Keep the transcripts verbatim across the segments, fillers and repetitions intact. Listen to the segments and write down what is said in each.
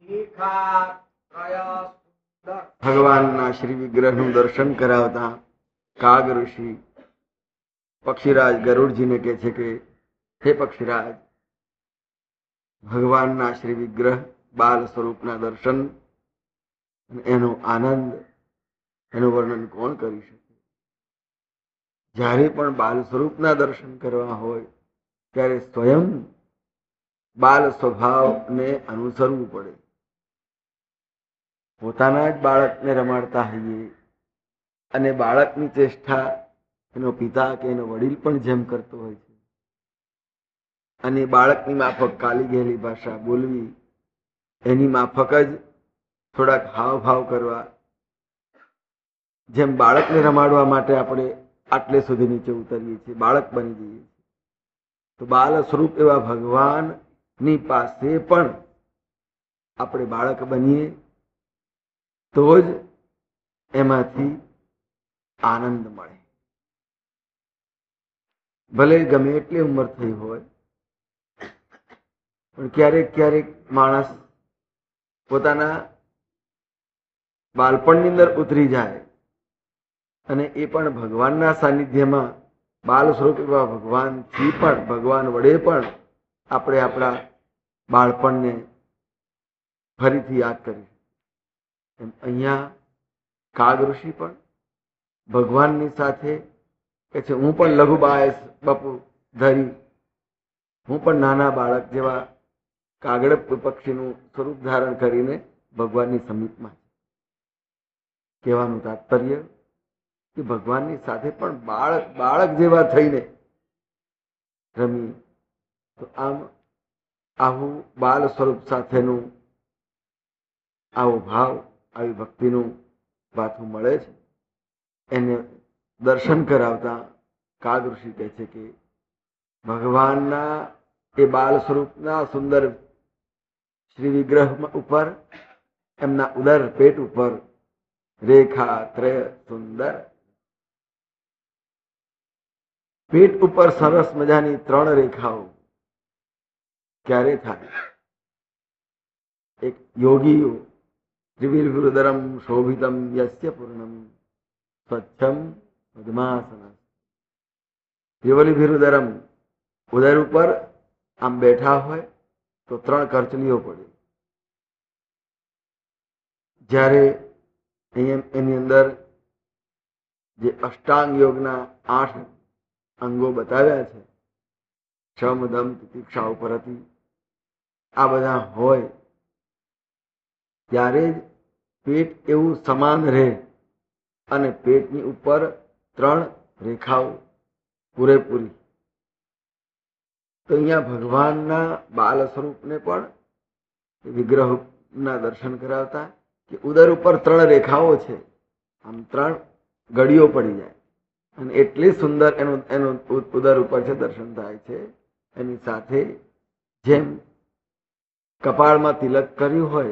ભગવાનના શ્રી વિગ્રહનું દર્શન કરાવતા કાગ ઋષિ પક્ષીરાજ ગરુડજીને કહે છે કે હે પક્ષીરાજ, ભગવાનના શ્રી વિગ્રહ બાલ સ્વરૂપના દર્શન, એનો આનંદ, એનું વર્ણન કોણ કરી શકે? જ્યારે પણ બાલ સ્વરૂપના દર્શન કરવા હોય ત્યારે સ્વયં બાલ સ્વભાવને અનુસરવું પડે. પોતાના જ બાળકને રમાડતા હોઈએ અને બાળકની ચેષ્ટા એનો પિતા કે એનો વડીલ પણ જેમ કરતો હોય છે, અને બાળકની માફક કાલી ગયેલી ભાષા બોલવી, એની માફક જ થોડાક હાવભાવ કરવા, જેમ બાળકને રમાડવા માટે આપણે આટલે સુધી નીચે ઉતરીએ છીએ, બાળક બની જઈએ છીએ, તો બાલ સ્વરૂપ એવા ભગવાનની પાસે પણ આપણે બાળક બનીએ તો જ એમાંથી આનંદ મળે. ભલે ગમે એટલી ઉંમર થઈ હોય, પણ ક્યારેક ક્યારેક માણસ પોતાના બાળપણની અંદર ઉતરી જાય અને એ પણ ભગવાનના સાનિધ્યમાં બાલ સ્વરૂપ એવા ભગવાનથી પણ, ભગવાન વડે પણ આપણે આપણા બાળપણને ફરીથી યાદ કરીએ. અહીંયા કાગ ઋષિ પણ ભગવાનની સાથે કે છે, હું પણ લઘુ બાયસ બપુ ધરી, હું પણ નાના બાળક જેવા કાગળ પક્ષીનું સ્વરૂપ ધારણ કરીને ભગવાનની સમીપમાં. કહેવાનું તાત્પર્ય કે ભગવાનની સાથે પણ બાળક બાળક જેવા થઈને રમી. તો આમ આવું બાલ સ્વરૂપ સાથેનું આવો ભાવ, આવી ભક્તિનું પાથું મળે છે. એને દર્શન કરાવતા કાગ ઋષિ કહે છે કે ભગવાનના એ બાલ સ્વરૂપના સુંદર શ્રી વિગ્રહ ઉપર, એમના ઉદર પેટ ઉપર રેખા ત્રય સુંદર, પેટ ઉપર સરસ મજાની ત્રણ રેખાઓ ક્યારે થાય? એક યોગીઓ ત્રિવિલભૃદરમ શોભિતમ યસ્ય પૂર્ણમ સ્વચ્છમ પદ્માસન. ત્રિવલીભિરુદરમ, ઉદર ઉપર આમ બેઠા હોય તો ત્રણ કરચલીઓ પડે. જ્યારે એની અંદર જે અષ્ટાંગ યોગના આઠ અંગો બતાવ્યા છે, શમ દમ તિતિક્ષા ઉપરતિ, આ બધા હોય ત્યારે જ પેટ એવું સમાન રહે અને પેટની ઉપર ત્રણ રેખાઓ પૂરેપૂરી. તો અહીંયા ભગવાનના બાલ સ્વરૂપને પણ વિગ્રહના દર્શન કરાવતા કે ઉદર ઉપર ત્રણ રેખાઓ છે, આમ ત્રણ ગળીઓ પડી જાય અને એટલી સુંદર એનું એનું ઉદર ઉપર છે દર્શન થાય છે. એની સાથે જેમ કપાળમાં તિલક કર્યું હોય,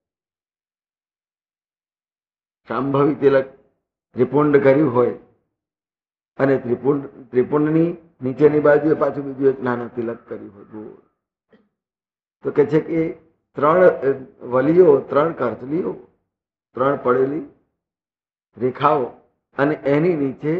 શાંભવી તિલક ત્રિપુંડ કર્યું હોય, અને ત્રિપુંડ ત્રિપુંડની નીચેની બાજુએ પાછું બીજું એક નાનું તિલક કર્યું હોય ગોળ, તો કે છે કે ત્રણ વલીઓ, ત્રણ કરચલીઓ, ત્રણ પડેલી રેખાઓ, અને એની નીચે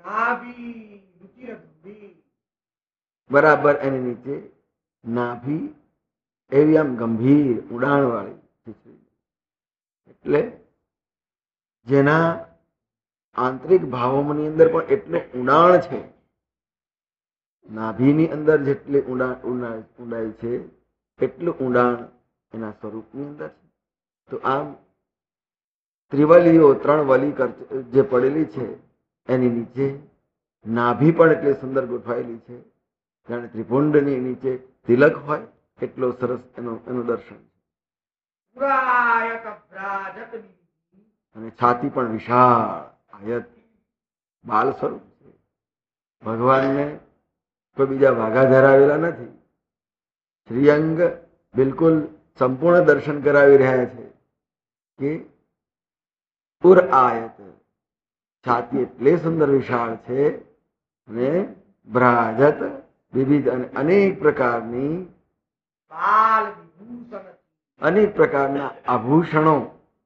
બરાબર એની નીચે નાભી એવી આમ ગંભીર ઉડાણ વાળી, એટલે જેના આંતરિક ભાવોની અંદર પણ એટલું ઊંડાણ છે, નાભીની અંદર જેટલી ઊંડાણ ઊંડાઈ છે એટલું ઊંડાણ એના સ્વરૂપની અંદર છે. તો આમ ત્રિવલીઓ, ત્રણ વલી જે પડેલી છે એની નીચે નાભી પણ એટલી સુંદર ગોઠવાયેલી છે, જાણે ત્રિપુંડની નીચે તિલક હોય એટલો સરસ એનું એનું દર્શન છે. અને છાતી પણ વિશાળ આયત બાલ સ્વરૂપ છે. ભગવાનને કોઈ બીજા વાઘા ધરાવેલા નથી, શ્રીઅંગ બિલકુલ સંપૂર્ણ દર્શન કરાવી રહ્યા છે કે પુર આયત, છાતી એટલે સુંદર વિશાળ છે અને ભ્રાજત વિવિધ અને અનેક પ્રકારની બાલ વિભૂષણ, અનેક પ્રકારના આભૂષણો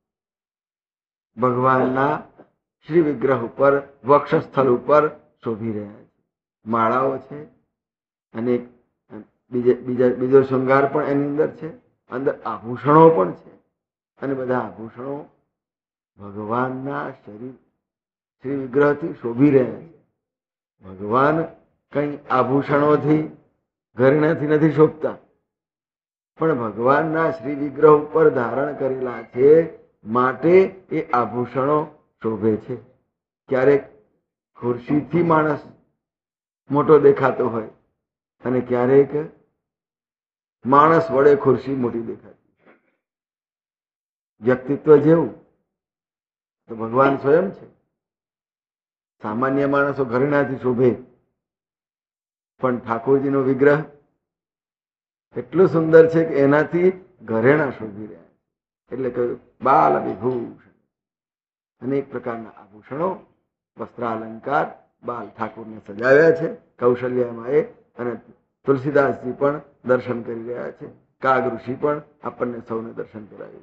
ભગવાનના શ્રી વિગ્રહ ઉપર, વક્ષસ્થળ ઉપર શોભી રહ્યા છે. માળાઓ છે, અનેક બીજા બીજો શૃંગાર પણ એની અંદર છે, અંદર આભૂષણો પણ છે, અને બધા આભૂષણો ભગવાનના શરીર શ્રી વિગ્રહથી શોભી રહ્યા છે. ભગવાન કઈ આભૂષણોથી ઘરેણાથી નથી શોભતા, પણ ભગવાનના શ્રી વિગ્રહ ઉપર ધારણ કરેલા છે માટે એ આભૂષણો શોભે છે. ક્યારેક ખુરશીથી માણસ મોટો દેખાતો હોય અને ક્યારેક માણસ વડે ખુરશી મોટી દેખાતી. વ્યક્તિત્વ જેવું તો ભગવાન સ્વયં છે. સામાન્ય માણસો ઘરેણાથી શોભે, પણ ઠાકોરજીનો વિગ્રહ એટલું સુંદર છે કે એનાથી ઘરેણા શોભી રહ્યા. એટલે કહ્યું બાલ વિભૂષણ. અનેક પ્રકારના આભૂષણો, વસ્ત્રાલંકાર બાલ ઠાકોરને સજાવ્યા છે કૌશલ્યામાએ. અને તુલસીદાસજી પણ દર્શન કરી રહ્યા છે. કાગ ઋષિ પણ આપણને સૌને દર્શન કરાવી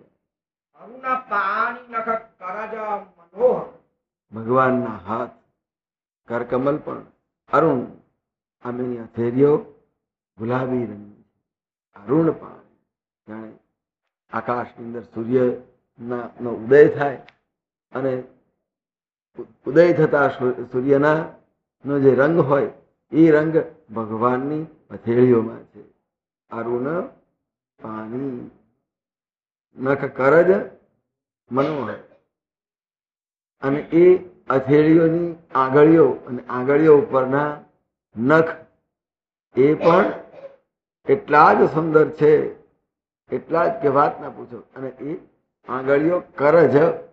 રહ્યા. ભગવાનના હાથ કરકમલ પણ અરુણ, આમેની હથેળીઓ ગુલાબી રંગ, અરુણ પાણી, જાણે આકાશની અંદર સૂર્ય નો ઉદય થાય અને ઉદય થતા સૂર્યના નો જે રંગ હોય એ રંગ ભગવાનની હથેળીઓમાં છે. અરુણ પાણી, નખ કરજ મનોહર. અને એ હથેળીઓની આંગળીઓ અને આંગળીઓ ઉપરના નખ એ પણ એટલા જ સુંદર છે, એટલા જ કે વાત ના પૂછો. અને એ આંગળીઓ કરજ,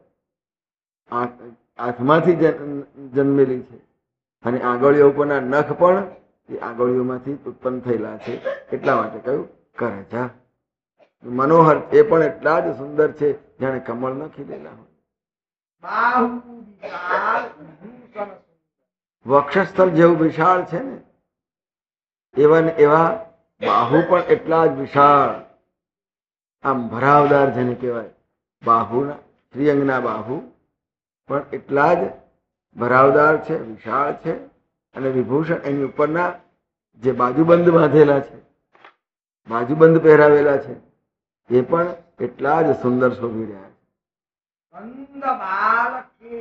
હાથમાંથી જન્મેલી છે. અને આંગળીઓ ઉપરના નખ પણ એ આંગળીઓમાંથી ઉત્પન્ન થયેલા છે. એટલા માટે કહ્યું કરજા. મનોહર, એ પણ એટલા જ સુંદર છે જાણે કમળ ન ખીલેલા હોય. વક્ષસ્થળ જેવું વિશાળ છે ને, એવા ને એવા બાહુ પણ એટલા જ વિશાળ, આમ ભરાવદાર જેને કહેવાય. બાહુના શ્રીઅંગના બાહુ પણ એટલા જ ભરાવદાર છે, વિશાળ છે. અને વિભૂષણ એની ઉપરના જે બાજુબંધ બાંધેલા છે, બાજુબંધ પહેરાવેલા છે, એ પણ એટલા જ સુંદર શોભી રહ્યા છે.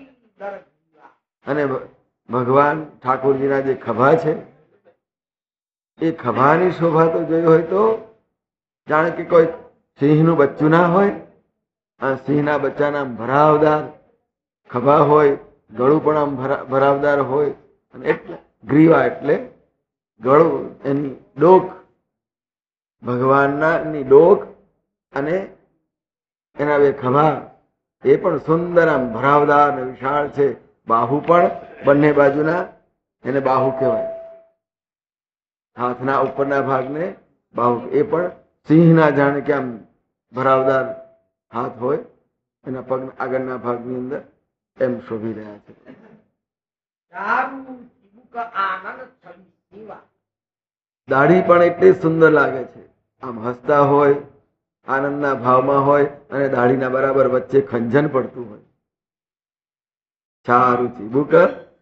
અને ભગવાન ઠાકોરજીના જે ખભા છે, એ ખભાની શોભા તો જોઈ હોય તો જાણે કે કોઈ સિંહનું બચ્ચું ના હોય, આ સિંહના બચ્ચાના ભરાવદાર ખભા હોય, ગળું પણ આમ ભરાવદાર હોય. અને એટલે ગ્રીવા એટલે ગળું, એની ડોક, ભગવાનના ની ડોક અને એના બે ખભા એ પણ સુંદર આમ ભરાવદાર અને વિશાળ છે. બાહુ પણ બંને બાજુના એને બાહુ કહેવાય. હાથના ઉપરના ભાગને બાહુ, એ પણ સિંહના જાણે કે આમ ભરાવદાર હાથ હોય, એના પગ આગળના ભાગની અંદર એમ શોભી રહ્યા છે. દાઢી પણ એટલી સુંદર લાગે છે. આમ હસતા હોય, આનંદના ભાવમાં હોય, અને દાઢીના બરાબર વચ્ચે ખંજન પડતું હોય. ચારું ચીબુક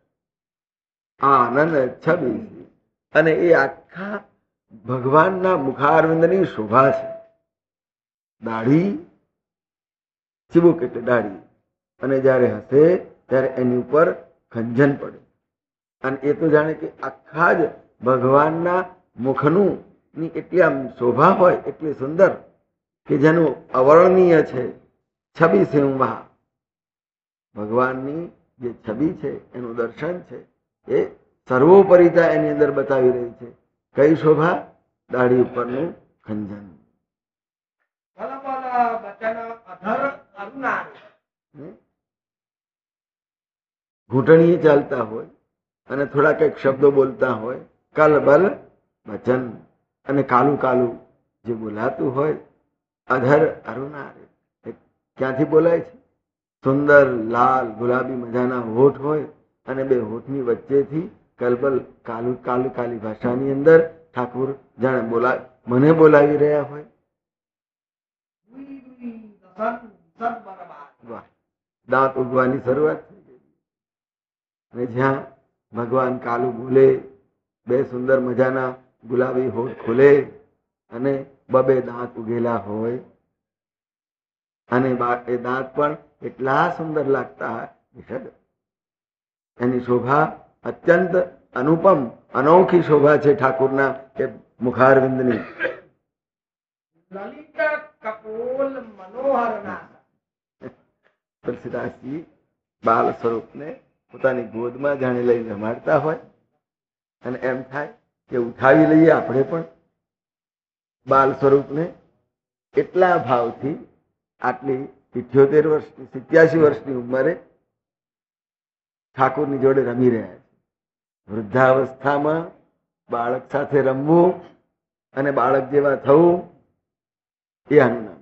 આનંદ છબી. અને એ આખા ભગવાનના મુખારવિંદની શોભા છે. દાઢી, ચીબુક એટલે દાઢી, અને જયારે હસે ત્યારે એની ઉપર ખંજન પડે. અને એ તો જાણે કે આખા જ ભગવાનના મુખનું ની એટલી આમ શોભા હોય, એટલી સુંદર કે જેનું અવર્ણનીય છે. છબી સિંહવા, ભગવાનની જે છબી છે એનું દર્શન છે એ સર્વોપરિતા એની અંદર બતાવી રહી છે. કઈ શોભા? દાઢી ઉપરનું ખંજન. ઘૂંટણીએ ચાલતા હોય અને થોડા કઈક શબ્દો બોલતા હોય, કલબલ વચન, અને કાલું કાલું જે બોલાતું હોય. અધર અરુણારે, ક્યાંથી બોલાય છે? સુંદર લાલ ગુલાબી મજાના હોઠ હોય, અને બે હોઠની વચ્ચેથી કલબલ કાલું કાલું કાલી ભાષાની અંદર ઠાકુર જાણે બોલા મને બોલાવી રહ્યા હોય. વાહ, દાંત ઉગવાની શરૂઆત થઈ ગઈ. અને જ્યાં ભગવાન કાલુ બોલે, બે સુંદર મજાના ગુલાબી હોઠ ખુલે અને બબે દાંત ઉગેલા હોય, અને એ દાંત પણ એટલા સુંદર લાગતા હોય. એની શોભા અત્યંત અનુપમ અનોખી શોભા છે ઠાકુરના કે મુખારવિંદની. લલિત કપોલ મનોહર તુલસીદાસજી બાલ સ્વરૂપને પોતાની ગોદમાં જાણે લઈને રમાડતા હોય અને એમ થાય કે ઉઠાવી લઈએ આપણે પણ બાલ સ્વરૂપને. એટલા ભાવથી આટલી ઇઠ્યોતેર વર્ષની સિત્યાસી વર્ષની ઉંમરે ઠાકોરની જોડે રમી રહ્યા છે. વૃદ્ધાવસ્થામાં બાળક સાથે રમવું અને બાળક જેવા થવું એ આનું નામ.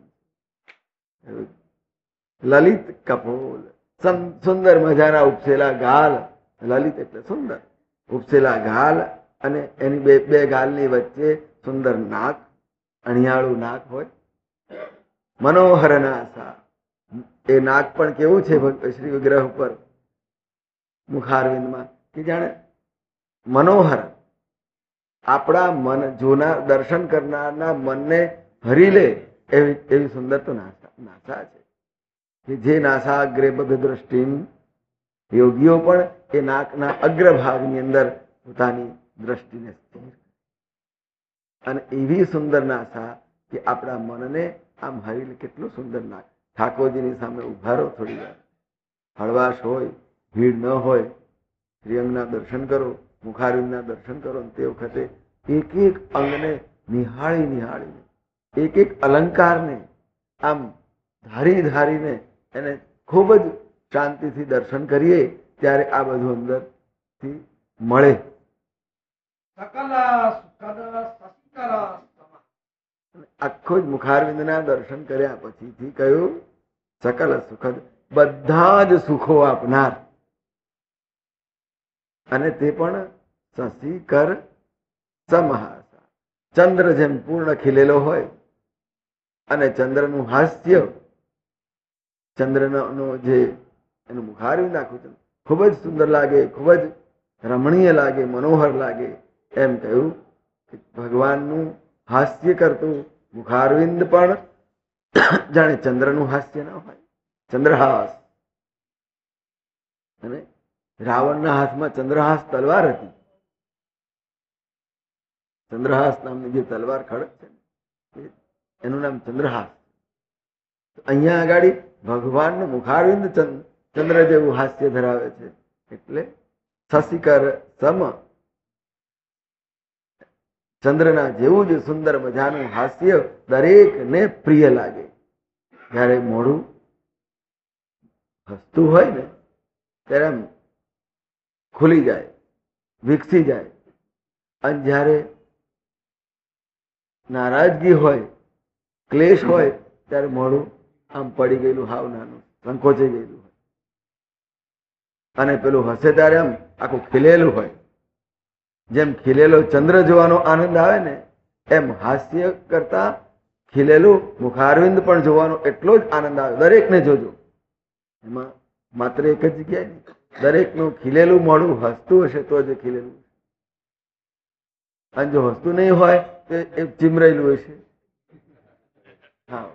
લલિત કપોલ, સુંદર મજાના ઉપસેલા ગાલ. લલિત એટલે સુંદર. ઉપસેલા ગાલ અને એની બે બે ગાલની વચ્ચે સુંદર નાક, અણિયાળું નાક હોય. મનોહર નાસા, એ નાક પણ કેવું છે શ્રી વિગ્રહ ઉપર મુખારવિંદમાં કે જાણે મનોહર, આપણા મન જોનાર દર્શન કરનારના મનને હરી લે એવી એવી સુંદર તો નાસા નાસા છે કે જે નાસા અગ્રે બધ દ્રષ્ટિ, યોગીઓ પણ એ નાકના અગ્રભાગની અંદર પોતાની દ્રષ્ટિને સ્થિર, અને એવી સુંદર નાસા કે આપણા મનને આમ હરી લે. કેટલું સુંદર નાક. ઠાકોરજીની સામે ઉભા રહો થોડી વાર, હળવાશ હોય, ભીડ ન હોય, શ્રીઅંગના દર્શન કરો, મુખારવિંદના દર્શન કરો. તે વખતે એક એક અંગને નિહાળી નિહાળીને, એક એક અલંકારને આમ ધારી ધારીને એને ખૂબ જ શાંતિથી દર્શન કરીએ ત્યારે આ બધું અંદરથી મળે. આખો જ મુખારવિંદના દર્શન કર્યા પછીથી કહ્યું સકલ સુખદ, બધા જ સુખો આપનાર. અને તે પણ શશી કર સમહાસા, ચંદ્ર જેમ પૂર્ણ ખીલેલો હોય અને ચંદ્રનું હાસ્ય, ચંદ્રનો જે એનું મુખારવિંદ આખું છે ખૂબ જ સુંદર લાગે, ખૂબ જ રમણીય લાગે, મનોહર લાગે. એમ કહ્યું કે ભગવાનનું હાસ્ય કરતું મુખારવિંદ પણ જાણે ચંદ્રનું હાસ્ય ના હોય, ચંદ્રહાસ. અને રાવણના હાથમાં ચંદ્રહાસ તલવાર હતી. ચંદ્રહાસ નામની જે તલવાર ખડક છે એનું નામ ચંદ્રહાસ. અહીંયા આગળ ભગવાનનું મુખારવિંદ ચંદ્ર જેવું હાસ્ય ધરાવે છે. એટલે શશિકર સમ, ચંદ્રના જેવું જ સુંદર મજાનું હાસ્ય દરેકને પ્રિય લાગે. જયારે મોઢું હસતું હોય ને ત્યારે આમ ખુલી જાય, વિકસી જાય. અને જયારે નારાજગી હોય, ક્લેશ હોય ત્યારે મોઢું આમ પડી ગયેલું, હાવ નાનું, સંકોચાઈ ગયેલું હોય. અને પેલું હસે ત્યારે આમ આખું ખીલેલું હોય. જેમ ખીલેલો ચંદ્ર જોવાનો આનંદ આવે ને એમ હાસ્ય કરતા ખીલેલું મુખારવિંદ પણ જોવાનો એટલો જ આનંદ આવે. દરેકને જોજો, એમાં માત્ર એક જ જગ્યાએ નહીં, દરેકનું ખીલેલું મોઢું હસતું હશે તો જ ખીલેલું. અને જો હસતું નહીં હોય તો એ ચીમરેલું હશે. હા,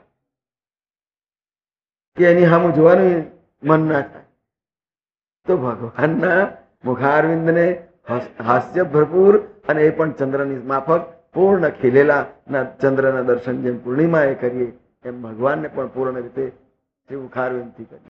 કે એની સામું જોવાનું મન ના થાય. તો ભગવાનના મુખારવિંદને હાસ્ય ભરપૂર અને એ પણ ચંદ્રની માફક પૂર્ણ ખીલેલા ચંદ્રના દર્શન જેમ પૂર્ણિમાએ કરીએ એમ ભગવાનને પણ પૂર્ણ રીતે મુખારવિંદથી કરીએ.